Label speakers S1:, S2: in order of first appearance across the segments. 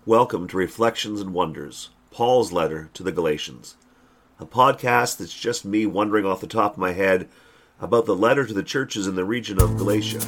S1: Welcome to Reflections and Wonders, Paul's letter to the Galatians, a podcast that's just me wondering off the top of my head about the letter to the churches in the region of Galatia.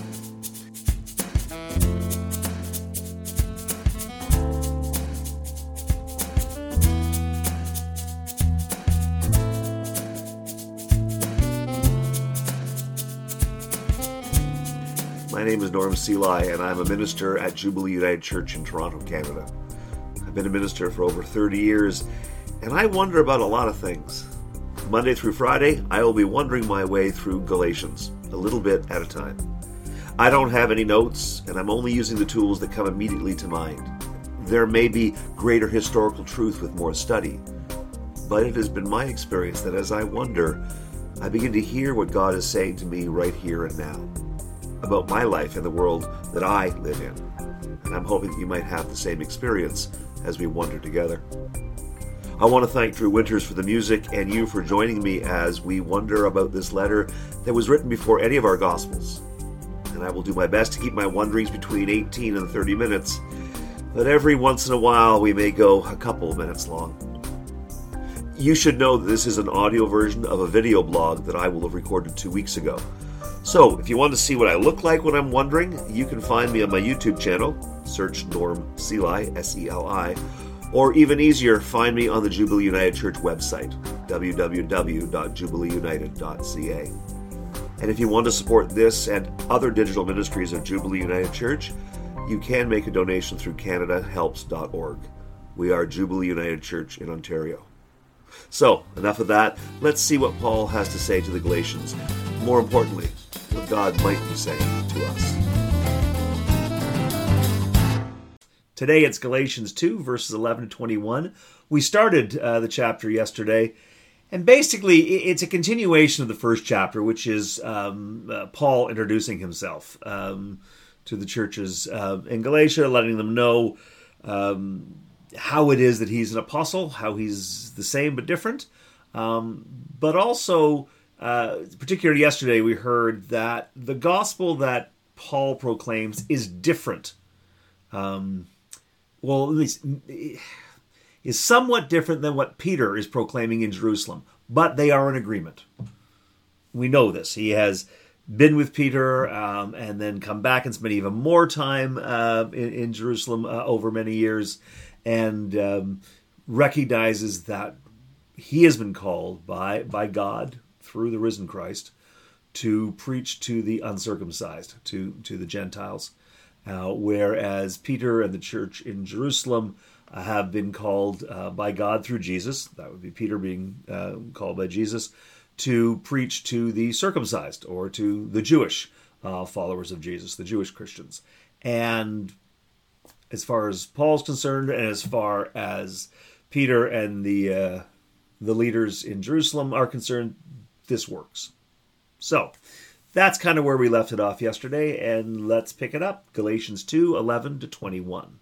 S1: My name is Norm Seelye, and I'm a minister at Jubilee United Church in Toronto, Canada. I've been a minister for over 30 years, and I wonder about a lot of things. Monday through Friday, I will be wondering my way through Galatians, a little bit at a time. I don't have any notes, and I'm only using the tools that come immediately to mind. There may be greater historical truth with more study, but it has been my experience that as I wonder, I begin to hear what God is saying to me right here and now about my life and the world that I live in. And I'm hoping that you might have the same experience as we wonder together. I want to thank Drew Winters for the music and you for joining me as we wonder about this letter that was written before any of our Gospels. And I will do my best to keep my wonderings between 18 and 30 minutes, but every once in a while we may go a couple of minutes long. You should know that this is an audio version of a video blog that I will have recorded 2 weeks ago. So, if you want to see what I look like when I'm wondering, you can find me on my YouTube channel. Search Norm Seelye, S-E-L-I. Or even easier, find me on the Jubilee United Church website, www.jubileeunited.ca. And if you want to support this and other digital ministries of Jubilee United Church, you can make a donation through CanadaHelps.org. We are Jubilee United Church in Ontario. So, enough of that. Let's see what Paul has to say to the Galatians. More importantly, what God might be saying to us. Today it's Galatians 2, verses 11 to 21. We started the chapter yesterday, and basically it's a continuation of the first chapter, which is Paul introducing himself to the churches in Galatia, letting them know how it is that he's an apostle, how he's the same but different, but also particularly yesterday, we heard that the gospel that Paul proclaims is different. At least is somewhat different than what Peter is proclaiming in Jerusalem, but they are in agreement. We know this. He has been with Peter and then come back and spent even more time in Jerusalem over many years, and recognizes that he has been called by God through the risen Christ to preach to the uncircumcised, to the Gentiles, whereas Peter and the church in Jerusalem have been called by God through Jesus, that would be Peter being called by Jesus, to preach to the circumcised, or to the Jewish followers of Jesus, the Jewish Christians. And as far as Paul's concerned, and as far as Peter and the leaders in Jerusalem are concerned, this works. So, that's kind of where we left it off yesterday, and let's pick it up. Galatians 2, 11 to 21.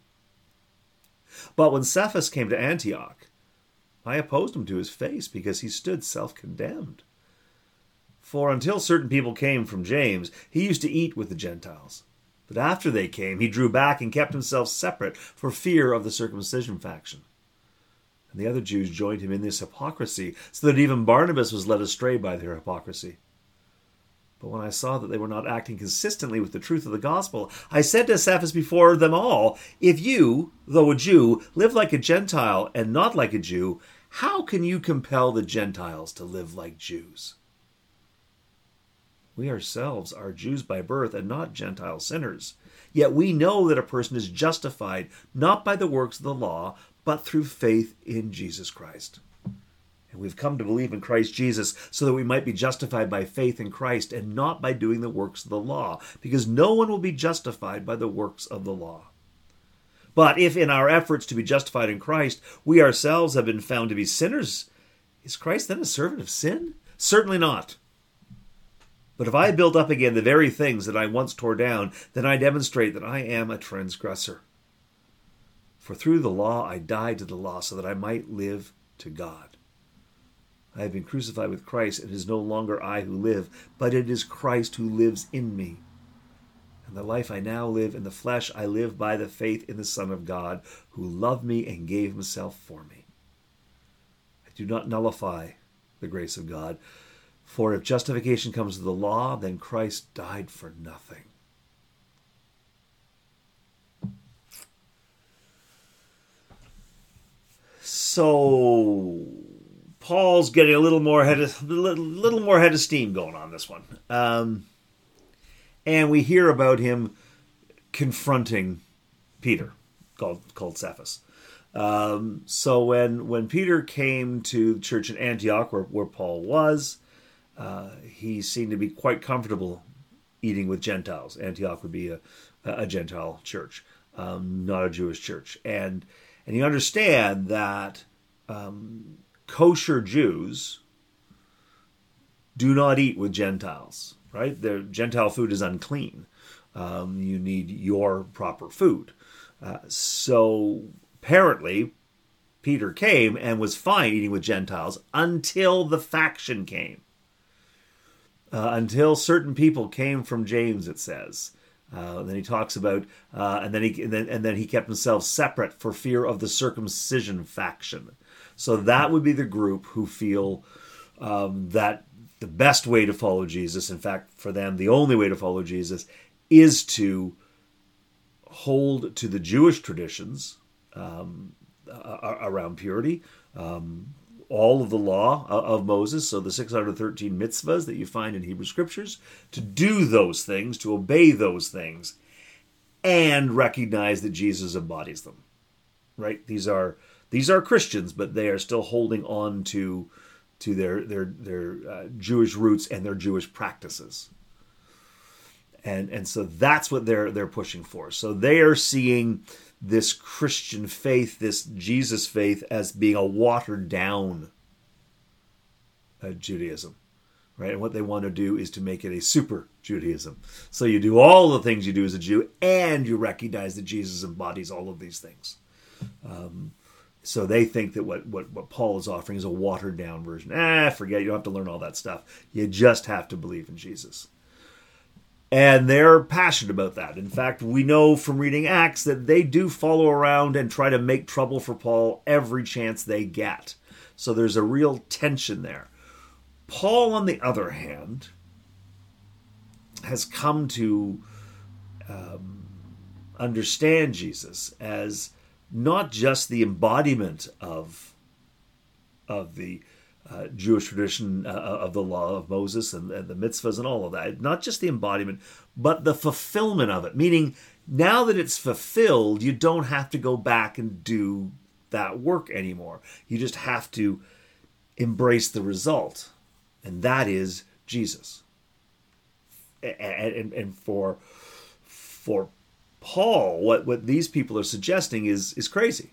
S1: But when Cephas came to Antioch, I opposed him to his face, because he stood self-condemned. For until certain people came from James, he used to eat with the Gentiles. But after they came, he drew back and kept himself separate for fear of the circumcision faction. And the other Jews joined him in this hypocrisy, so that even Barnabas was led astray by their hypocrisy. But when I saw that they were not acting consistently with the truth of the gospel, I said to Cephas before them all, if you, though a Jew, live like a Gentile and not like a Jew, how can you compel the Gentiles to live like Jews? We ourselves are Jews by birth and not Gentile sinners. Yet we know that a person is justified not by the works of the law, but through faith in Jesus Christ. And we've come to believe in Christ Jesus so that we might be justified by faith in Christ and not by doing the works of the law, because no one will be justified by the works of the law. But if in our efforts to be justified in Christ, we ourselves have been found to be sinners, is Christ then a servant of sin? Certainly not. But if I build up again the very things that I once tore down, then I demonstrate that I am a transgressor. For through the law I died to the law so that I might live to God. I have been crucified with Christ, and it is no longer I who live, but it is Christ who lives in me. And the life I now live in the flesh, I live by the faith in the Son of God, who loved me and gave himself for me. I do not nullify the grace of God, for if justification comes to the law, then Christ died for nothing. So Paul's getting a little more head of steam going on this one, and we hear about him confronting Peter, called Cephas. So when Peter came to the church in Antioch, where Paul was, he seemed to be quite comfortable eating with Gentiles. Antioch would be a Gentile church, not a Jewish church, and you understand that kosher Jews do not eat with Gentiles, right? Their Gentile food is unclean. You need your proper food. So apparently, Peter came and was fine eating with Gentiles until the faction came. Until certain people came from James, it says. Then he talks about, and then he kept himself separate for fear of the circumcision faction. So that would be the group who feel that the best way to follow Jesus, in fact, for them, the only way to follow Jesus, is to hold to the Jewish traditions around purity, all of the law of Moses, so the 613 mitzvahs that you find in Hebrew Scriptures, to do those things, to obey those things, and recognize that Jesus embodies them. Right? These are Christians, but they are still holding on to their Jewish roots and their Jewish practices. And so that's what they're pushing for. So they are seeing this Christian faith, this Jesus faith, as being a watered down Judaism, right? And what they want to do is to make it a super Judaism. So you do all the things you do as a Jew, and you recognize that Jesus embodies all of these things. So they think that what Paul is offering is a watered down version. Forget it. You don't have to learn all that stuff. You just have to believe in Jesus. And they're passionate about that. In fact, we know from reading Acts that they do follow around and try to make trouble for Paul every chance they get. So there's a real tension there. Paul, on the other hand, has come to understand Jesus as not just the embodiment of the Jewish tradition of the law of Moses and the mitzvahs and all of that. Not just the embodiment, but the fulfillment of it. Meaning, now that it's fulfilled, you don't have to go back and do that work anymore. You just have to embrace the result. And that is Jesus. And for Paul, what these people are suggesting is crazy.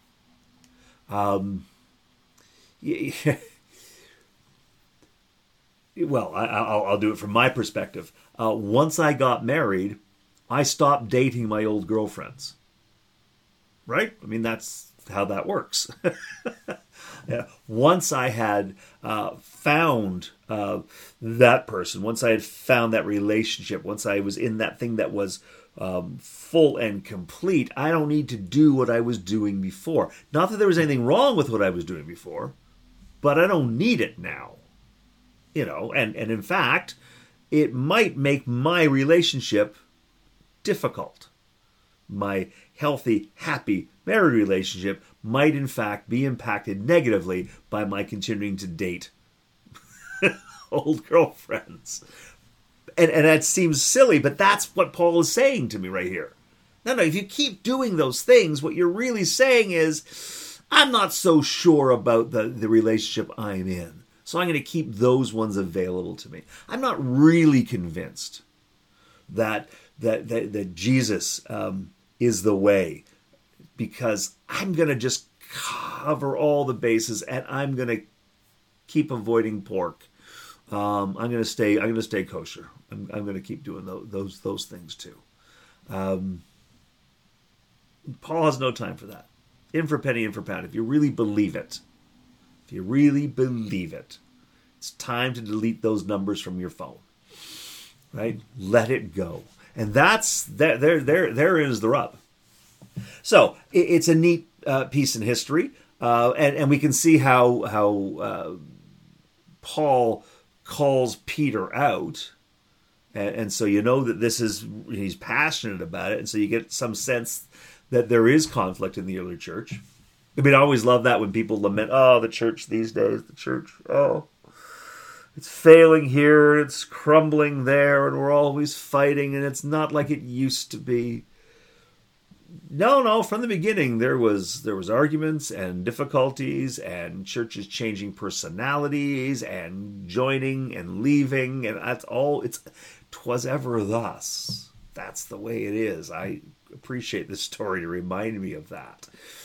S1: Well, I'll do it from my perspective. Once I got married, I stopped dating my old girlfriends. Right? I mean, that's how that works. Yeah. Once I had found that person, once I had found that relationship, once I was in that thing that was full and complete, I don't need to do what I was doing before. Not that there was anything wrong with what I was doing before, but I don't need it now. You know, and in fact, it might make my relationship difficult. My healthy, happy married relationship might in fact be impacted negatively by my continuing to date old girlfriends. And that seems silly, but that's what Paul is saying to me right here. No, if you keep doing those things, what you're really saying is, I'm not so sure about the relationship I'm in. So I'm going to keep those ones available to me. I'm not really convinced that Jesus is the way, because I'm going to just cover all the bases and I'm going to keep avoiding pork. I'm going to stay kosher. I'm going to keep doing those things too. Paul has no time for that. In for penny, in for pound. If you really believe it, it's time to delete those numbers from your phone. Right? Let it go. And that's there is the rub. So it's a neat piece in history, and we can see how Paul calls Peter out, and so you know that he's passionate about it, and so you get some sense that there is conflict in the early church. I mean, I always love that when people lament, the church these days, it's failing here, it's crumbling there, and we're always fighting, and it's not like it used to be. No, from the beginning there was arguments and difficulties and churches changing personalities and joining and leaving, and that's all. 'Twas ever thus. That's the way it is. I appreciate this story to remind me of that.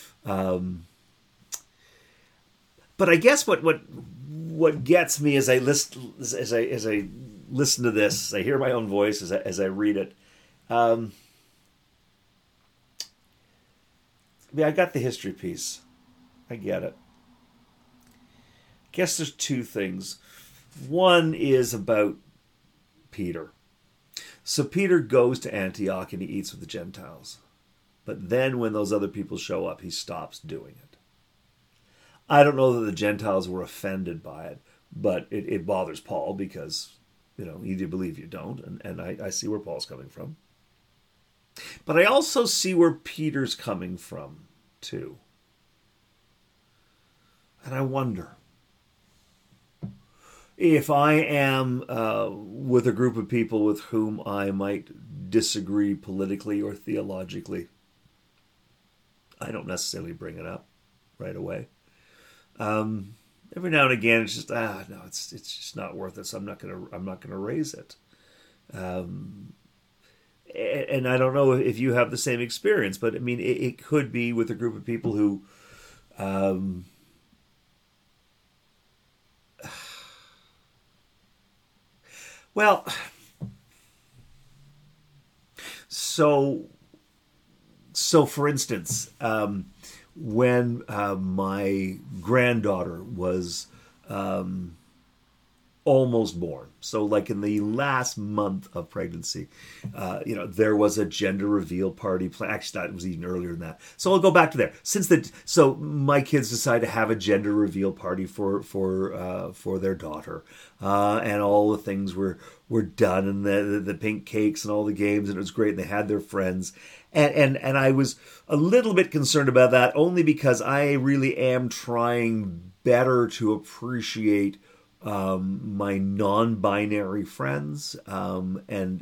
S1: But I guess what gets me as I listen to this, I hear my own voice as I read it. I got the history piece. I get it. I guess there's two things. One is about Peter. So Peter goes to Antioch and he eats with the Gentiles. But then when those other people show up, he stops doing it. I don't know that the Gentiles were offended by it, but it bothers Paul because, either you believe you don't, and I see where Paul's coming from. But I also see where Peter's coming from, too. And I wonder if I am with a group of people with whom I might disagree politically or theologically, I don't necessarily bring it up right away. Every now and again, it's just no, it's just not worth it. So I'm not gonna raise it. And I don't know if you have the same experience, but I mean, it could be with a group of people who, well, so for instance, when my granddaughter was almost born, so like in the last month of pregnancy, there was a gender reveal party. Actually, that was even earlier than that. So I'll go back to there. So my kids decided to have a gender reveal party for their daughter, and all the things were done, and the pink cakes and all the games, and it was great. And they had their friends. And I was a little bit concerned about that, only because I really am trying better to appreciate my non-binary friends and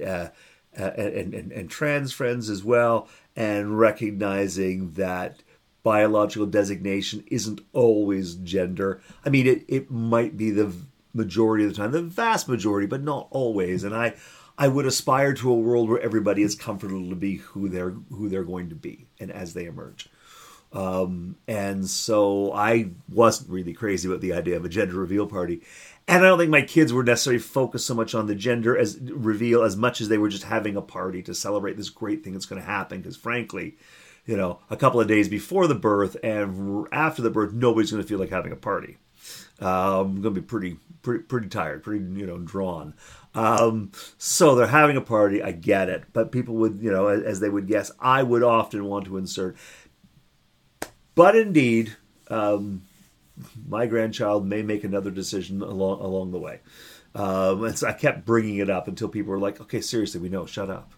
S1: trans friends as well, and recognizing that biological designation isn't always gender. I mean, it might be the majority of the time, the vast majority, but not always. And I would aspire to a world where everybody is comfortable to be who they're going to be, and as they emerge. And so I wasn't really crazy about the idea of a gender reveal party. And I don't think my kids were necessarily focused so much on the gender as reveal as much as they were just having a party to celebrate this great thing that's going to happen. Because frankly, a couple of days before the birth and after the birth, nobody's going to feel like having a party. I'm going to be pretty tired, pretty drawn. So they're having a party. I get it, but people would, as they would guess, I would often want to insert. But indeed, my grandchild may make another decision along the way. And so I kept bringing it up until people were like, "Okay, seriously, we know. Shut up."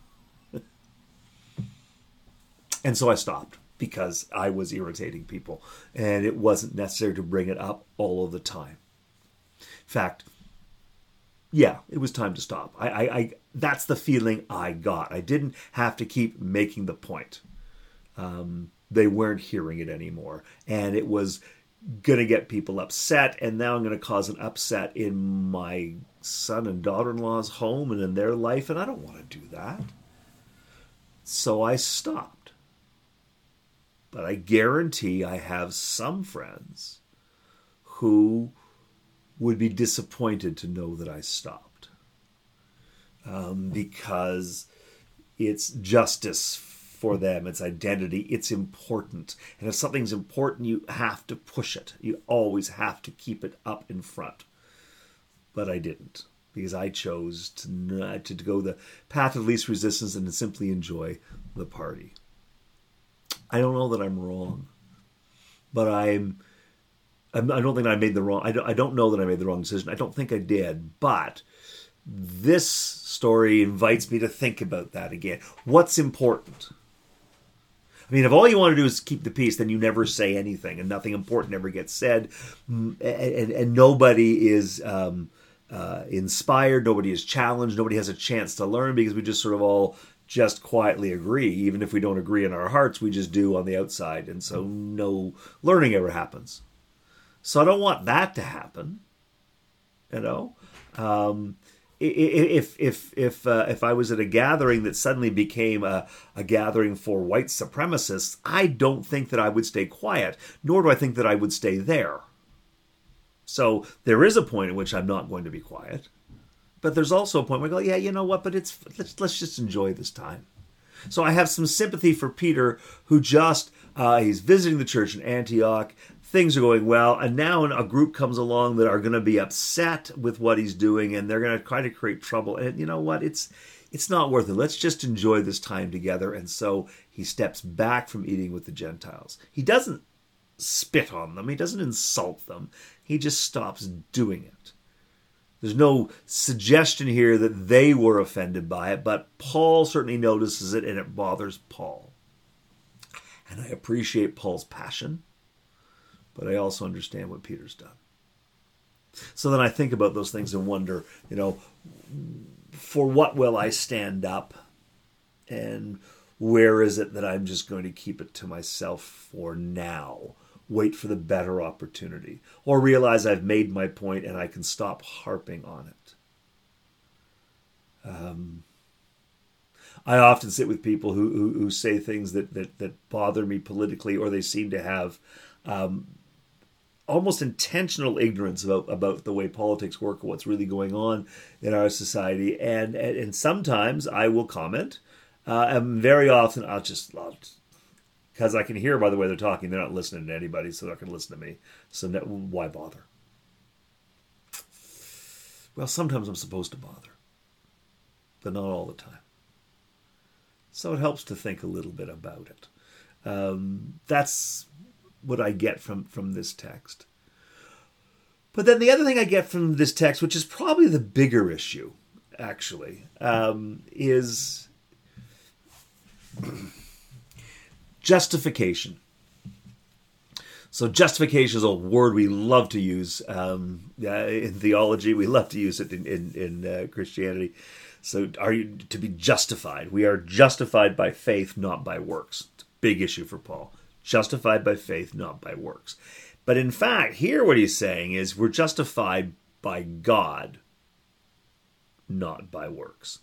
S1: And so I stopped, because I was irritating people, and it wasn't necessary to bring it up all of the time. In fact, yeah, it was time to stop. I that's the feeling I got. I didn't have to keep making the point. They weren't hearing it anymore, and it was going to get people upset, and now I'm going to cause an upset in my son and daughter-in-law's home and in their life, and I don't want to do that. So I stopped. But I guarantee I have some friends who would be disappointed to know that I stopped. Because it's justice for them, it's identity, it's important. And if something's important, you have to push it. You always have to keep it up in front. But I didn't. because I chose to go the path of least resistance and to simply enjoy the party. I don't know that I'm wrong, but I don't think I made the wrong. I don't know that I made the wrong decision. I don't think I did, but this story invites me to think about that again. What's important? I mean, if all you want to do is keep the peace, then you never say anything, and nothing important ever gets said, and nobody is inspired, nobody is challenged, nobody has a chance to learn, because we just sort of all just quietly agree. Even if we don't agree in our hearts, we just do on the outside, and so no learning ever happens. So I don't want that to happen, you know. If I was at a gathering that suddenly became a gathering for white supremacists, I don't think that I would stay quiet, nor do I think that I would stay there. So there is a point at which I'm not going to be quiet, but there's also a point where I go, yeah, you know what? But let's just enjoy this time. So I have some sympathy for Peter, who just he's visiting the church in Antioch. Things are going well, and now a group comes along that are going to be upset with what he's doing, and they're going to try to create trouble. And you know what? It's not worth it. Let's just enjoy this time together. And so he steps back from eating with the Gentiles. He doesn't spit on them. He doesn't insult them. He just stops doing it. There's no suggestion here that they were offended by it, but Paul certainly notices it, and it bothers Paul. And I appreciate Paul's passion, but I also understand what Peter's done. So then I think about those things and wonder, you know, for what will I stand up? And where is it that I'm just going to keep it to myself for now? Wait for the better opportunity. Or realize I've made my point and I can stop harping on it. I often sit with people who say things that bother me politically, or they seem to have almost intentional ignorance about the way politics work or what's really going on in our society. And sometimes I will comment, and very often I'll because I can hear by the way they're talking, they're not listening to anybody, so they're not going to listen to me. So why bother? Well, sometimes I'm supposed to bother, but not all the time. So it helps to think a little bit about it. That's what I get from this text. But then the other thing I get from this text, which is probably the bigger issue, actually, is justification. So justification is a word we love to use in theology. We love to use it in Christianity. So are you to be justified? We are justified by faith, not by works. It's a big issue for Paul. Justified by faith, not by works. But in fact, here what he's saying is we're justified by God, not by works.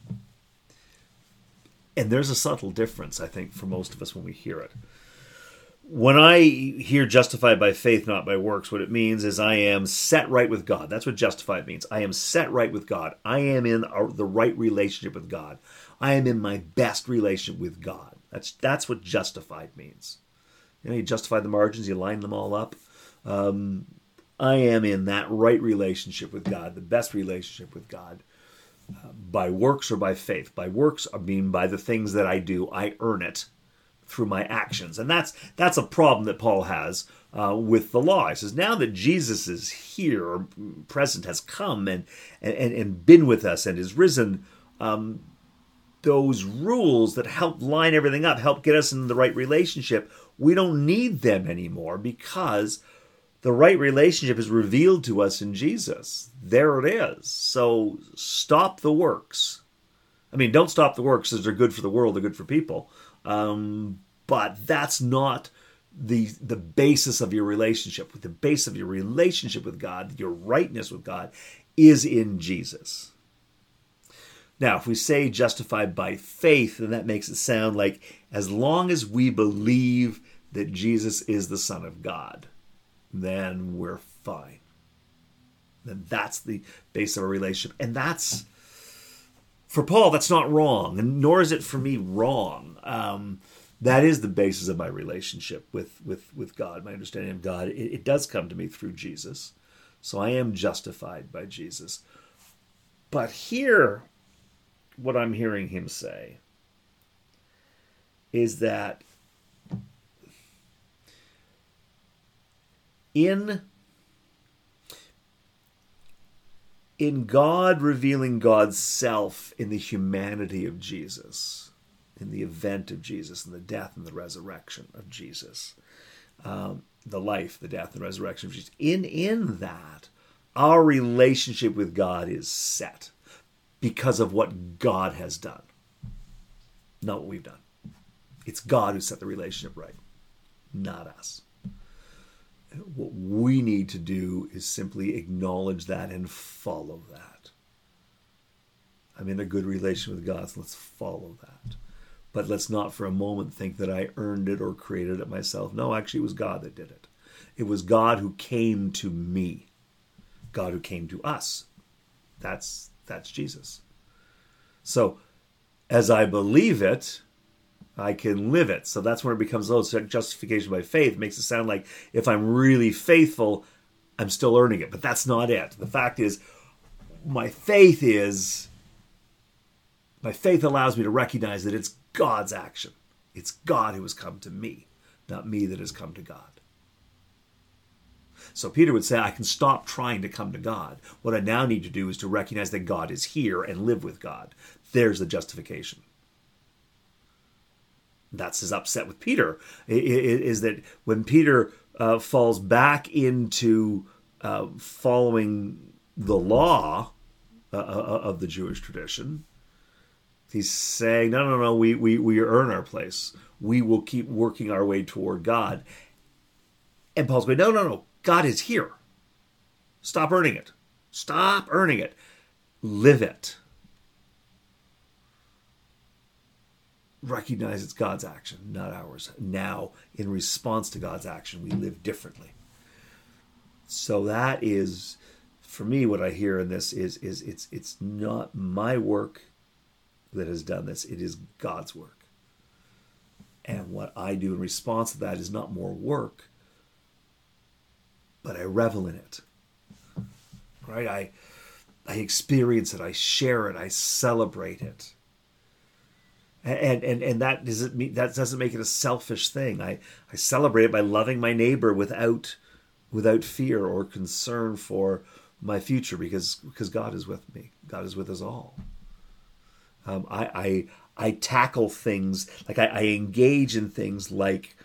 S1: And there's a subtle difference, I think, for most of us when we hear it. When I hear justified by faith, not by works, what it means is I am set right with God. That's what justified means. I am set right with God. I am in the right relationship with God. I am in my best relationship with God. That's what justified means. You know, you justify the margins, you line them all up. I am in that right relationship with God, the best relationship with God, by works or by faith. By works, I mean by the things that I do. I earn it through my actions. And that's a problem that Paul has with the law. He says, now that Jesus is here, or present, has come and been with us and is risen, those rules that help line everything up, help get us in the right relationship, we don't need them anymore, because the right relationship is revealed to us in Jesus. There it is. So stop the works. I mean, don't stop the works because they're good for the world, they're good for people. But that's not the basis of your relationship. The base of your relationship with God, your rightness with God, is in Jesus. Now, if we say justified by faith, then that makes it sound like as long as we believe that Jesus is the Son of God, then we're fine. Then that's the base of a relationship. And that's, for Paul, that's not wrong, and nor is it for me wrong. That is the basis of my relationship with God, my understanding of God. It does come to me through Jesus. So I am justified by Jesus. But here, what I'm hearing him say is that in God revealing God's self in the humanity of Jesus, in the event of Jesus, in the death and the resurrection of Jesus, the life, the death, and resurrection of Jesus, in that, our relationship with God is set because of what God has done, not what we've done. It's God who set the relationship right, not us. What we need to do is simply acknowledge that and follow that. I'm in a good relation with God, so let's follow that. But let's not for a moment think that I earned it or created it myself. No, actually, it was God that did it. It was God who came to me. God who came to us. That's Jesus. So, as I believe it, I can live it. So that's where it becomes justification by faith. It makes it sound like if I'm really faithful, I'm still earning it. But that's not it. The fact is, my faith allows me to recognize that it's God's action. It's God who has come to me, not me that has come to God. So Peter would say, I can stop trying to come to God. What I now need to do is to recognize that God is here and live with God. There's the justification. That's his upset with Peter, is that when Peter falls back into following the law of the Jewish tradition, he's saying, no, we earn our place. We will keep working our way toward God. And Paul's going, no, God is here. Stop earning it. Stop earning it. Live it. Recognize it's God's action, not ours. Now, in response to God's action, we live differently. So that is, for me, what I hear in this is it's not my work that has done this. It is God's work. And what I do in response to that is not more work, but I revel in it. Right? I experience it. I share it. I celebrate it. And that doesn't make it a selfish thing. I celebrate it by loving my neighbor without fear or concern for my future because God is with me. God is with us all. I tackle things like I engage in things like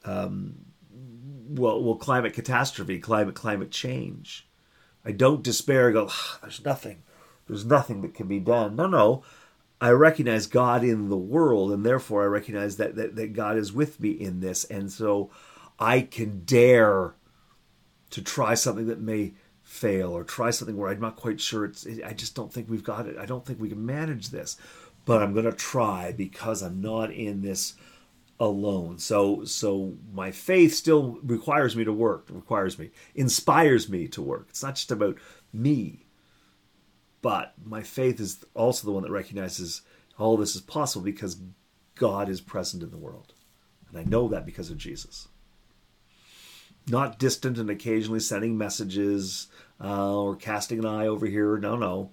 S1: climate catastrophe, climate change. I don't despair and go, there's nothing that can be done. No. I recognize God in the world, and therefore I recognize that God is with me in this. And so I can dare to try something that may fail or try something where I'm not quite sure. I just don't think we've got it. I don't think we can manage this. But I'm going to try because I'm not in this alone. So my faith still requires me to work, inspires me to work. It's not just about me. But my faith is also the one that recognizes all this is possible because God is present in the world. And I know that because of Jesus. Not distant and occasionally sending messages or casting an eye over here. No.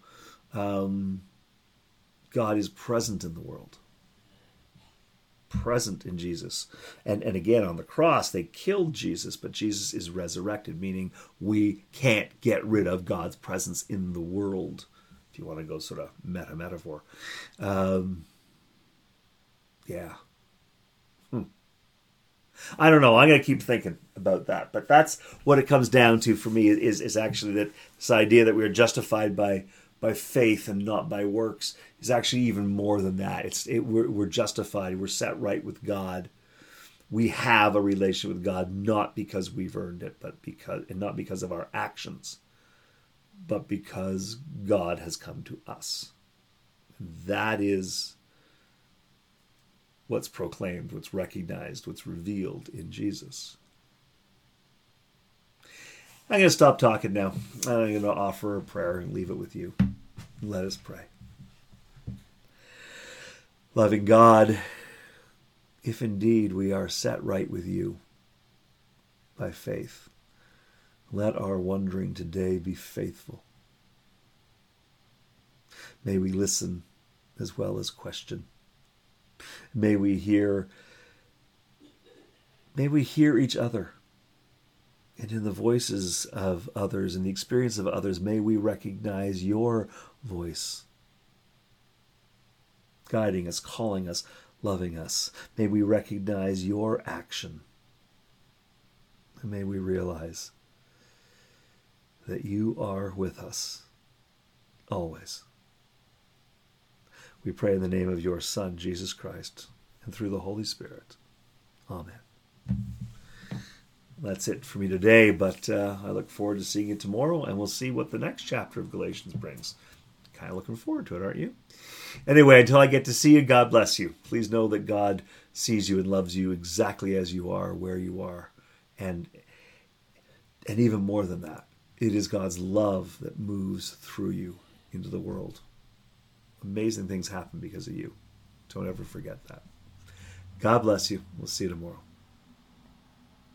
S1: God is present in the world. Present in Jesus. And again, on the cross, they killed Jesus, but Jesus is resurrected, meaning we can't get rid of God's presence in the world. If you want to go sort of metaphor. Yeah. I don't know. I'm going to keep thinking about that. But that's what it comes down to for me is actually that this idea that we are justified by faith and not by works is actually even more than that. We're justified. We're set right with God. We have a relationship with God not because we've earned it, and not because of our actions, but because God has come to us. That is what's proclaimed, what's recognized, what's revealed in Jesus. I'm going to stop talking now. I'm going to offer a prayer and leave it with you. Let us pray. Loving God, if indeed we are set right with you by faith, let our wandering today be faithful. May we listen as well as question. May we hear each other. And in the voices of others, in the experience of others, may we recognize your voice, guiding us, calling us, loving us. May we recognize your action. And may we realize that you are with us always. We pray in the name of your Son, Jesus Christ, and through the Holy Spirit. Amen. That's it for me today, but I look forward to seeing you tomorrow, and we'll see what the next chapter of Galatians brings. Kind of looking forward to it, aren't you? Anyway, until I get to see you, God bless you. Please know that God sees you and loves you exactly as you are, where you are. And even more than that, it is God's love that moves through you into the world. Amazing things happen because of you. Don't ever forget that. God bless you. We'll see you tomorrow.